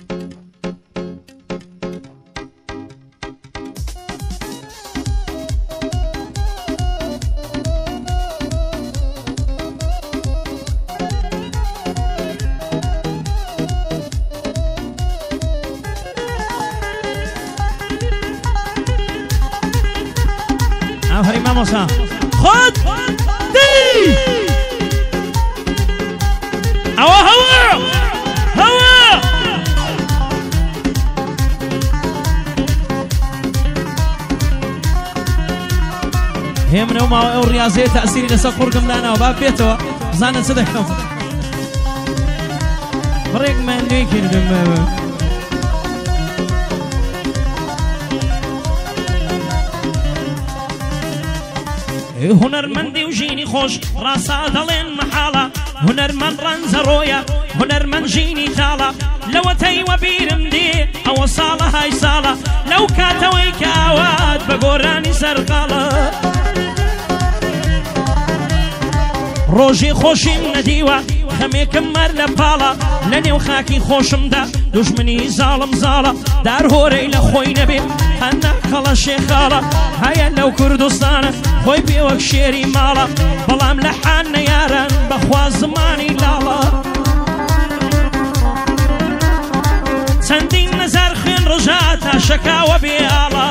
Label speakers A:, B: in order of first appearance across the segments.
A: آفرین مامۆستا خود دی ئەوە هەوا هەوا هێ منە و ماوە ئەو ڕاضیە تەئسیری لەسەر قورگم داناوە با بێتەوە بزانە چ دەکەم بڕێکمان نوێی کردم هنرمندی و ژینی خۆش ڕاستا دەڵێن مەحاڵە هونەرمەند ڕەنجەڕۆیە هونەرمەند ژینی تاڵە لەوە تەیوە بیرم دێ ئەوە ساڵە های ساڵە لەو کاتەوەی کاوات بە گۆرانی سەرقاڵە ڕۆژی خۆشیم نەدیوە خەمێکم مەر لە پاڵە لە نێو خاکی خۆشمدا دوژمنی زاڵم زاڵە دار هۆرەی لە خۆی نەبێ هەندا کەڵە شێخاڵە هەیە لەو کوردستانە خۆی پێوەک شێری ماڵە بەڵام لە حان نەیاران بەخوا زمانی لاڵە چەندین نەزار خوێن ڕژا تا شەکاوە بێئاڵە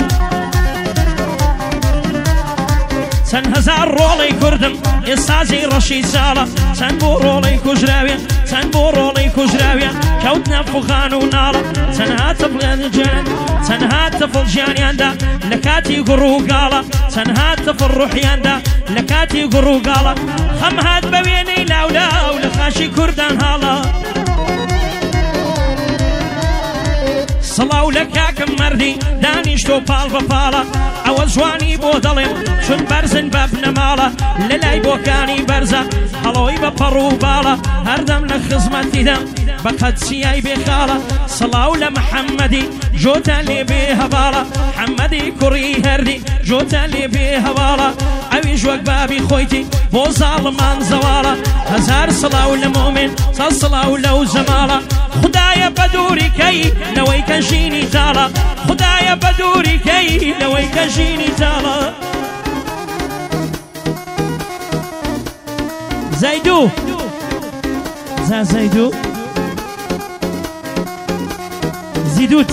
A: چەند هەزار ڕۆڵەی کوردم ئێستازی ڕەشی چاڵە چەند بۆ ڕۆڵەی کوژراوێن چەند بۆ ڕۆڵەی کوژراوێن کەوتنە فوخان و ناڵە چەندها تەفڵیان جان چەندها تەفڵ ژیانیاندا لە کاتی گوڕ و گاڵە چەندها تەفڵ ڕوحیاندا لە کاتی گوڕ و گاڵە خەم هات بە وێنەی لاولاو لە خاشی کوردان هاڵە سڵاو لە کاکم مەردی دانیشتۆ پاڵ بە پاڵە ئەوە جوانی بۆ دەڵێم چون بەرزن بە بنەماڵە لە لای بۆکانی بەرزە هەڵەوەی بە پەڕ و باڵە هەردەم لە خزمەتیدەم بە قەدسیای بێخاڵە سڵاو لە محەممەدی جۆتە لێ بێ هەواڵە حەممەدی کوڕی هەردی جۆتە لێ بێ هەواڵە ئەویش وەک بابی خۆیتی بۆ زاڵمان زەواڵە هەزار سڵاو لە مؤمن سەد سڵاو لەو زەماڵە خدایە بە دووریکەی لەوەی کە ژینی تاڵە خدایە بە دووریکەی لەوەی کە ژینی تاڵە زەیدوو زەیدوو زیدوت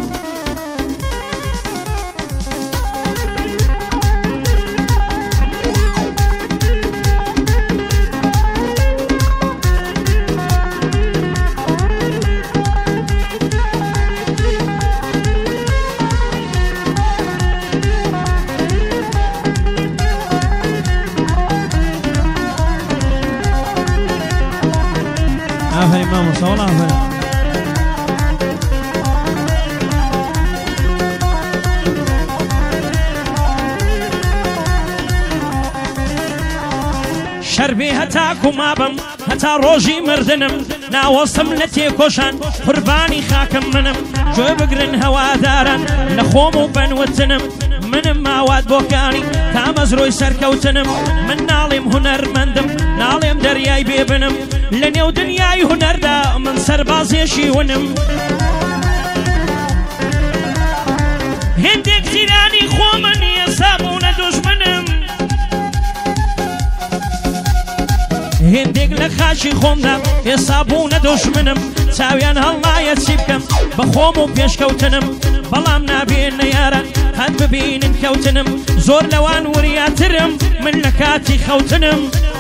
A: آفرین مامۆستا وەڵا ئافرین شەربێ هەتاکو مابم هەتا ڕۆژی مردنم ناوەستم لە تێکۆشان قوربانی خاکم منم گوێ بگرن هەواداران لە خۆم و بەنوتنم منم ماوات بۆکانی تامەزرۆی سەرکەوتنم من ناڵێم هونەرمەندم ناڵێم دەریای بێبنم لە نێو دنیای هونەردا من سەربازێشی ونم هێندێک زیرانی خۆمە نییە سابوونە دوژمنم هێندێک لە خاشی خۆمدا ئێستا بوونە دوژمنم چاویان هەڵنایە چی بکەم بە خۆم و پێشکەوتنم بەڵام نابێنە یاران هەت ببینن کەوتنم زۆر لەوان وریاترم من لە کاتی خەوتنم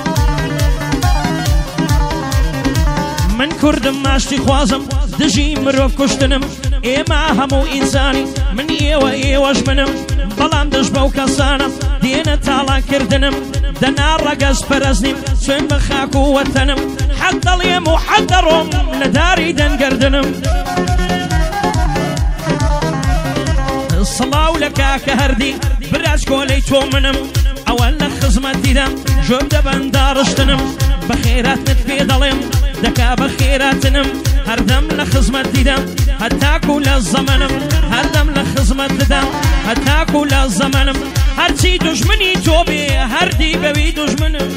A: من کوردم ماشتی خوازم دژی مرۆڤ کوشتنم ئێمە هەموو ئینسانی من ئێوە ئێوەش منم بەڵام دژ بەو کەسانم دێنە تاڵانکردنم دەنا ڕەگەز پەرەزنیم سوێن بە خاک و وەتەنم حەق دەڵێم و حەق دەڕۆم لە داری دەنگردنم سڵاو لە کاکە هەردی براش کۆلەی تۆ منم ئەوە لە خزمەتیدەم ژۆر دەبەنداڕشتنم بە خێراتت پێ دەڵێم دەکا بە خێراتنم هەردەم لە خزمەت دیدەم هەتاکو لە زەمەنم هەردەم لە خزمەت دەدەم هەتاکو لە زەمەنم هەرچی دوژمنی تۆ بێ هەردی بەوی دوژمنم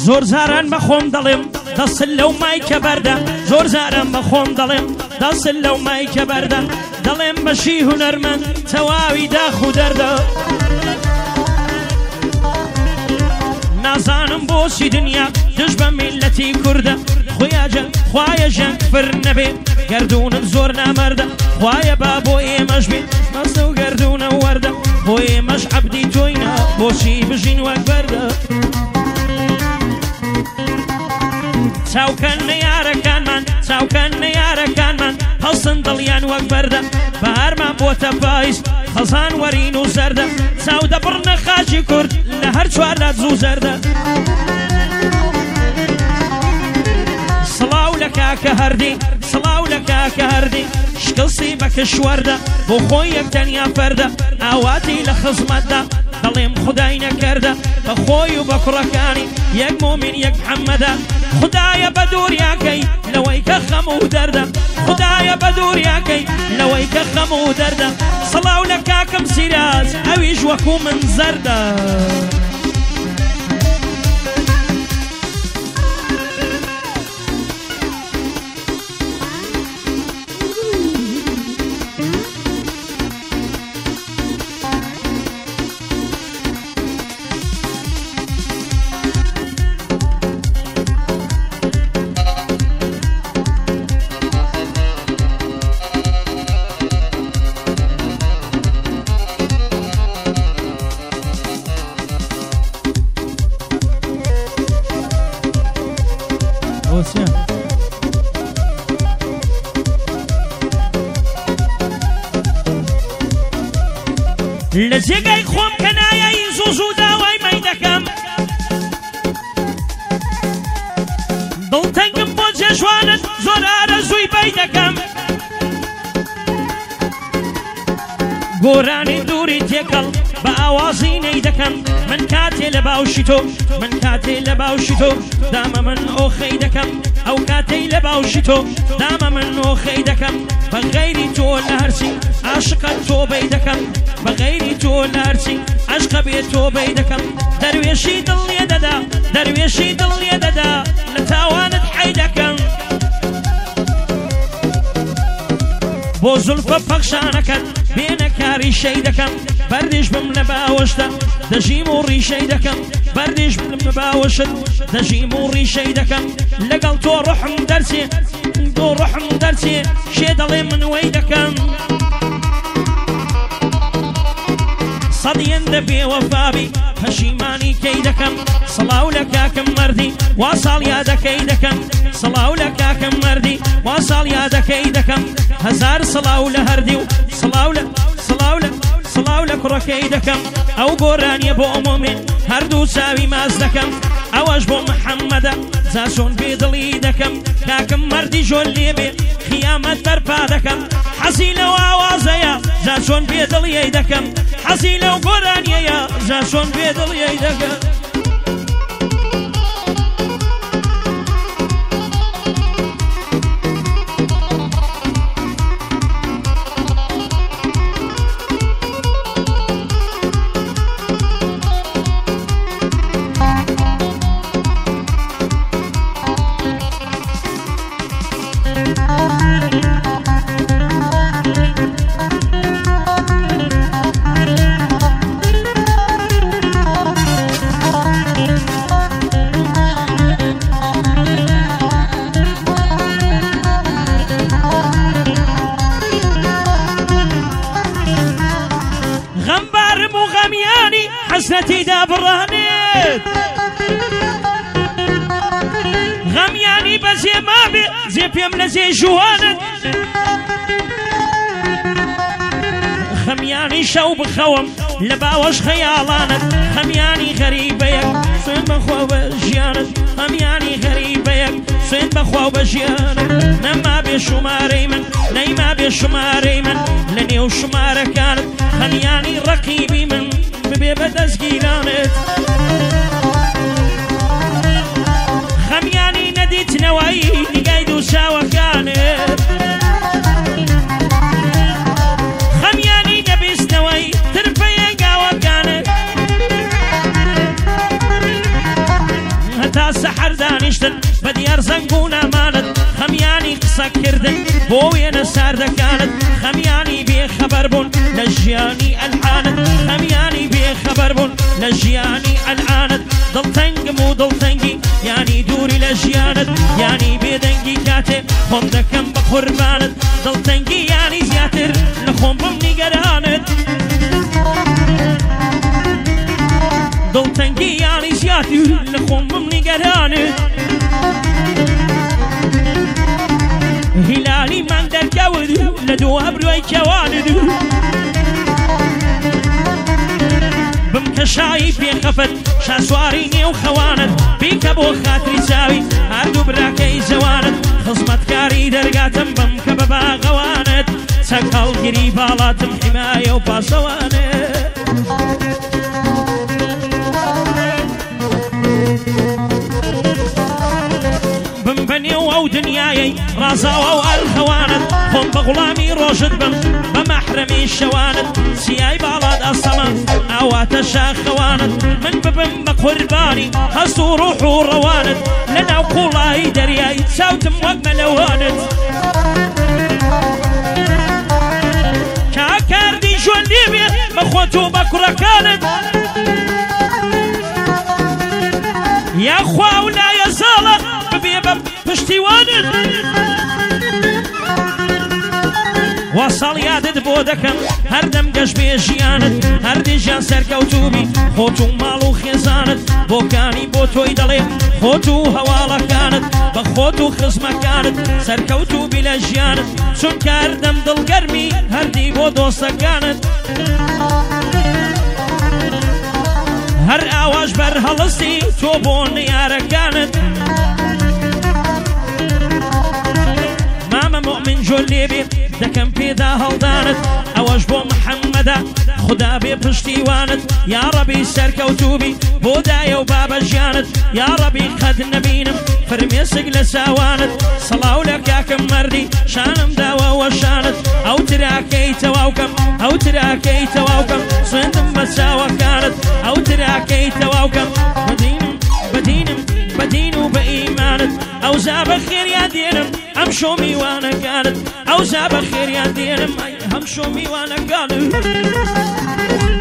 A: زۆر زاران بە خۆم دەڵێم دەسل لەو مایکە بەردە زۆر زاران بە خۆم دەڵێم دەسل لەو مایکە بەردە دەڵێم بەشی هونەرمەند تەواوی داخ و دەردە نازانم بۆچی دنیا دژ بە میلەتی کوردە خوایە ژەنگ فر نەبێ گەردوونم زۆر نامەردە خوایە با بۆ ئێمەش بێ مەستە و گەردوونە وەردە بۆ ئێمەش عەبدی تۆینە بۆچی بژین وەک بەردە چاوکەنە یارەکانمان چاوکەنە یارەکانمان هەڵسن دڵیان وەک بەردە بەهارمان بۆتە پاییز خەزان وەرین و زەردە چاو دەبڕنە خاچی کورد لە هەر چوارلات زوو زەردە سڵاو لە کاکە هەردی سڵاو لە کاکە هەردی شکڵسی بە کشوەردە بۆ خۆی یەکتەنیا فەردە ئاواتی لە خزمەتدا دەڵێم خودای نەکەردە بە خۆی و بە کوڕەکانی یەک مۆمین یەک محەممەدە خدایە بە دووریاکەی لەوەی کە خەم و دەردە خدایە بە دووریاکەی لەوەی کە خەم و دەردە سڵاو لە کاکەم سیراز ئەویش وەکو من زەردە لە جێگای خۆم کە نایایی زوو زوو داوای مەی دەکەم دڵتەنگم بۆ جێژوانت زۆر ئارەزووی بای دەکەم گۆرانی دووری تێکەڵ بە ئاوازی نەی دەکەم من کاتێ لە باوشی تۆ من کاتێ لە باوشی تۆ دامە من ئۆخەی دەکەم ئەو کاتەی لە باوشی تۆ دامە من ئۆخەی دەکەم بە غەیری تۆ لە هەرچی عاشقت تۆ بەی دەکەم بە غەیری تۆ لە هەرچی عاشقە بێت تۆ بەی دەکەم دەروێشی دڵ لێ دەدا دەروێشی دڵ لێ دەدا لە تاوانت حەی دەکەم بۆ زولفە پەخشانەکەت بێنە کاری شەی دەکەم بەردیش بم لە باوەشتە دەژیم و ڕیشەی دەکەم بەردیش بم لە باوەشت دەژیم و ڕیشەی دەکەم لەگەڵ تۆ ڕوحم دەرچێ تۆ ڕوحم دەرچێ شێ دەڵێ من وەی دەکەم سەدیەن دەبێ وەفابی پەشیمانی کەی دەکەم سڵاو لە کاکەم مەردی وا ساڵ یادەکەی دەکەم سڵاو لە کاکەم مەردی وا ساڵ یادەکەی دەکەم هەزار سڵاو لە هەردی و سڵاو لە کوڕەکەی دەکەم ئەو گۆرانیە بۆ ئۆمۆمێ هەردوو چاوی ماز دەکەم ئەوەش بۆ محەممەدە زاسۆن بێدڵی دەکەم کاکەم مەردی ژۆن لێبێ خیامەت بەرپا دەکەم حەزی لەو ئاوازەیە زاسۆن بێدڵیەی دەکەم حەزی لەو گۆرانیەیە زاسۆن بێدڵیەی دەکەم حسنتي دابرانيت غمياني بزي ما بي زي بيم لزي جوانت خمياني شو بخوم لباوش خيالانت خمياني غريبيك سوين بخوا بجيانت خمياني غريبيك سوين بخوا بجيانت نما بشماري من نيما بشماري من لني وشمارة كانت خمياني رقيبي من ببێ بەدەستگیرانت خەمیانی نەدیتنەوەی نیگای دوو چاوەکانت خەمیانی نەبیستنەوەی ترپەیە گاوەکانت هەتا بێرزەنگ و نامانت خەمیانی قسە کردن بۆ وێنە ساردەکانت خەمیانی بێخەبەر بوون لە ژیانی ئەلعانت خەمیانی بێخەبەر بوون لە ژیانی ئەلعانت دڵتەنگم و دڵتەنگی یانی دووری لە ژیانت یانی بێدەنگی کاتێ خۆم دەکەم بە قوربانت دڵتەنگی یانی زیاتر لە خۆم بم نیگەرانت دڵتەنگی یانی زیاتر لە خۆم بم نیگەرانت هیلالی من دەرکەوت لە دوو ئەبروی کەوانت بم کەشایی پێخەفەت شاسواری نێو خەوانت بیکە بۆ خاتری چاوی هەردوو براکەی جەوانت خزمەتکاری دەرگاتم بم کە بە باغەوانت چەک هەڵگیری باڵاتم حیمایە و پاسەوانت بنيو او دنياي رازاو او الخوانت خم بغلامي روشد بم بمحرمي الشوانت سياي بالاد السما او تشا خوانت من ببم بقرباني هسو روحو روانت لنا وقولاي درياي تساوتم وقملوانت كاكاردي جوان ليبيا بخوتو بكرة كانت يا اخوا ولا يا زالة ببيبا پشتیوانت وصل یادت بۆ دەکەم هەردەم گەشت بێ ژیانت هەردێژیان سەرکەوتوبی خۆت و ماڵ و خێزانت بۆکانی بۆ تۆی دەڵێ خۆت و هەواڵەکانت بە خۆت و خزمەکانت سەرکەوتوبی لە ژیانت چونکە هەردەم دڵگەرمی هەردی بۆ دۆستەکانت هەر ئاواش بەر هەڵستی تۆ بۆ نەیارەکانت ماما مؤمن جوليبي دكم بيدا هالدانت اوش بو محمدا خدا بي پشتیوانت يا ربي سركوتوبي بودايا وبابا جانت يا ربي قد نبينم فرميسك لساوانت صلاو لك يا كم مردي شانم داوا وشانت او تراكي تواوكم او تراكي تواوكم صندم بساوا كانت او تراكي تواوكم بدينم بإيمانت او زاب خير يا دينم امشو ميوانا كانت او زاب خير يا دينم همشو ميوانا كانت